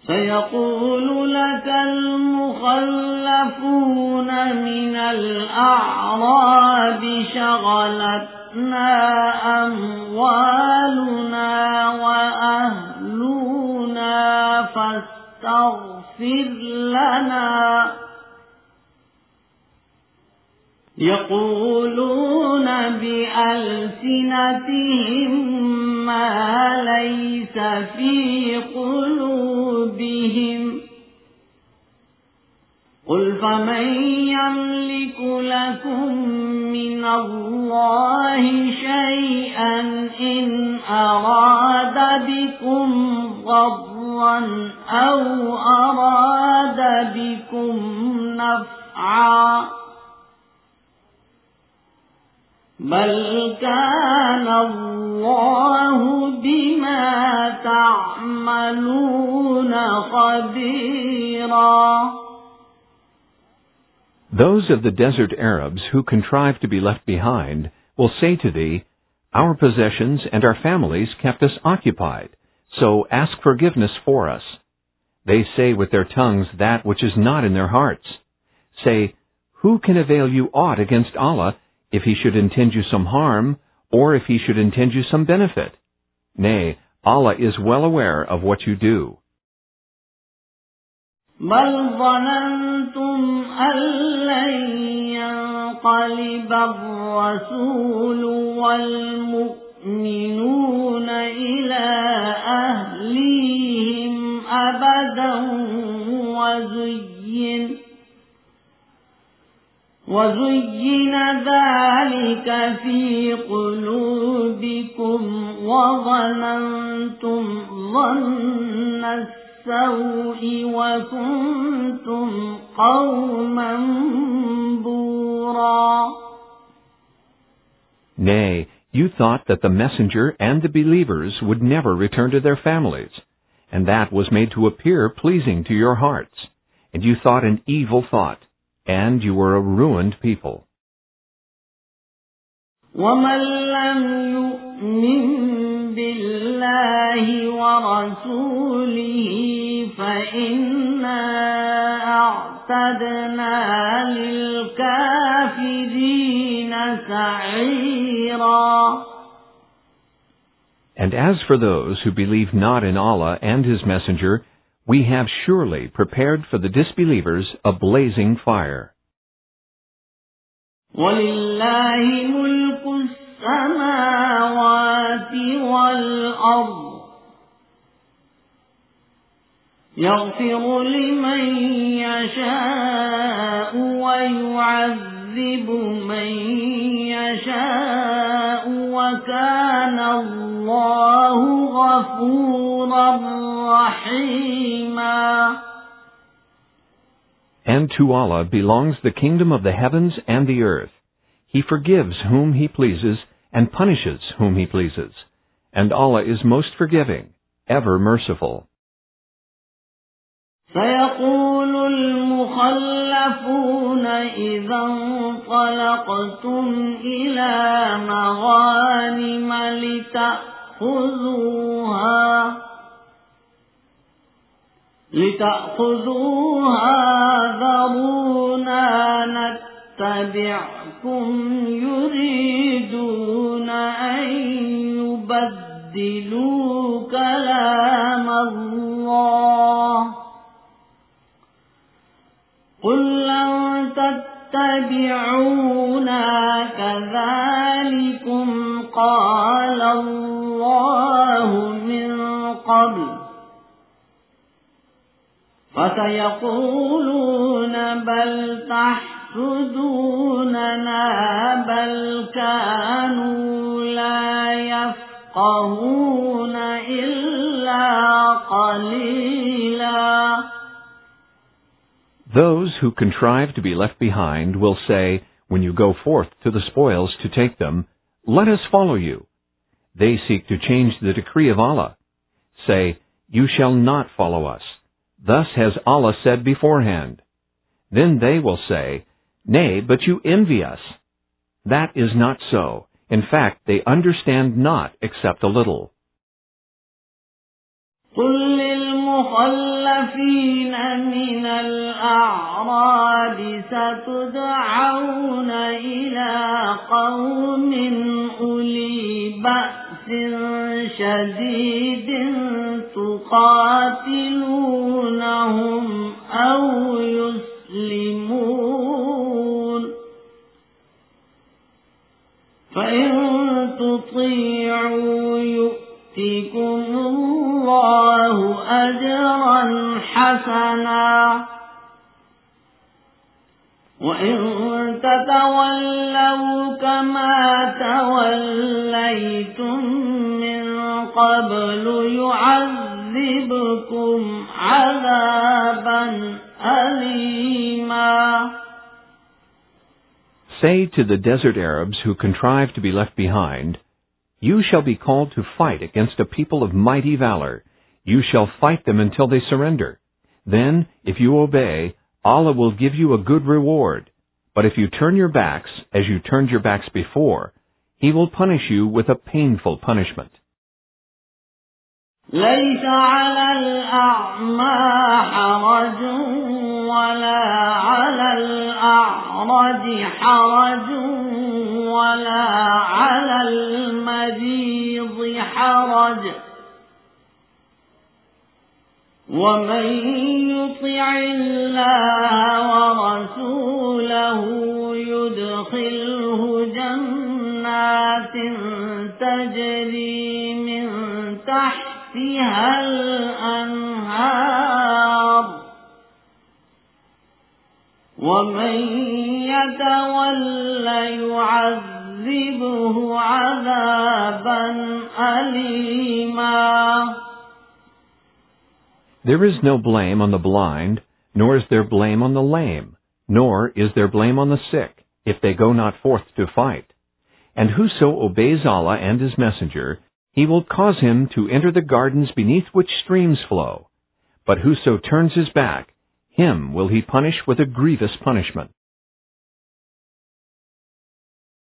سيقول لك المخلفون من الأعراب شغلتنا أموالنا وأهلنا فاستغفر لنا. يقولون بألسنتهم ما ليس في قلوبهم. قل فمن يملك لكم من الله شيئا إن أراد بكم ضرا أو أراد بكم نفعا بل كان الله بما تعملون خبيرا. Those of the desert Arabs who contrive to be left behind will say to thee, Our possessions and our families kept us occupied, so ask forgiveness for us. They say with their tongues that which is not in their hearts. Say, Who can avail you aught against Allah, if he should intend you some harm, or if he should intend you some benefit? Nay, Allah is well aware of what you do. بل ظننتم أن لن ينقلب الرسول والمؤمنون إلى أهليهم أبدا وزين ذلك في قلوبكم وظننتم ظن السوء وكنتم قوما بورا. Nay, you thought that the messenger and the believers would never return to their families, and that was made to appear pleasing to your hearts, and you thought an evil thought, and you were a ruined people. وَمَنْ لَمْ يُؤْمِنْ بِاللَّهِ وَرَسُولِهِ فَإِنَّا أَعْتَدْنَا لِلْكَافِرِينَ سَعِيرًا. And as for those who believe not in Allah and His Messenger, we have surely prepared for the disbelievers a blazing fire. وَلِلَّهِ مُلْكُ السَّمَاوَاتِ وَالْأَرْضِ يَغْفِرُ لِمَن يَشَاءُ وَيُعَذِّبُ مَن يَشَاءُ وَكَانَ اللَّهُ غَفُورًا رَّحِيمًا. And to Allah belongs the kingdom of the heavens and the earth. He forgives whom He pleases and punishes whom He pleases. And Allah is most forgiving, ever merciful. سيقول المخلفون إذا انطلقتم إلى مغانم لتأخذوها ذرونا نتبعكم يريدون أن يبدلوا كلام الله قل لن تتبعونا كذلكم قال الله من قبل فسيقولون بل تحسدوننا بل كانوا لا يفقهون إلا قليلا. Those who contrive to be left behind will say, when you go forth to the spoils to take them, let us follow you. They seek to change the decree of Allah. Say, you shall not follow us. Thus has Allah said beforehand. Then they will say, nay, but you envy us. That is not so. In fact, they understand not except a little. للمخلفين من الأعراب ستدعون إلى قوم أولي بأس شديد تقاتلونهم أو يسلمون فإن تطيعوا يؤتكم الله أجرا حسنا وإن تتولوا كما توليتم من قبل يعذبكم عذابا أليما. Say to the desert Arabs who contrive to be left behind, "You shall be called to fight against a people of mighty valor. You shall fight them until they surrender. Then, if you obey, Allah will give you a good reward. But if you turn your backs, as you turned your backs before, He will punish you with a painful punishment." ليس على الأعمى حرج ولا على الأعرج حرج ولا على المريض حرج ومن يطع الله ورسوله يدخله جنات تجري من تحتها الأنهار ومن يتول يعذبه عذابا أليما. There is no blame on the blind, nor is there blame on the lame, nor is there blame on the sick, if they go not forth to fight. And whoso obeys Allah and His Messenger, He will cause him to enter the gardens beneath which streams flow. But whoso turns his back, him will He punish with a grievous punishment.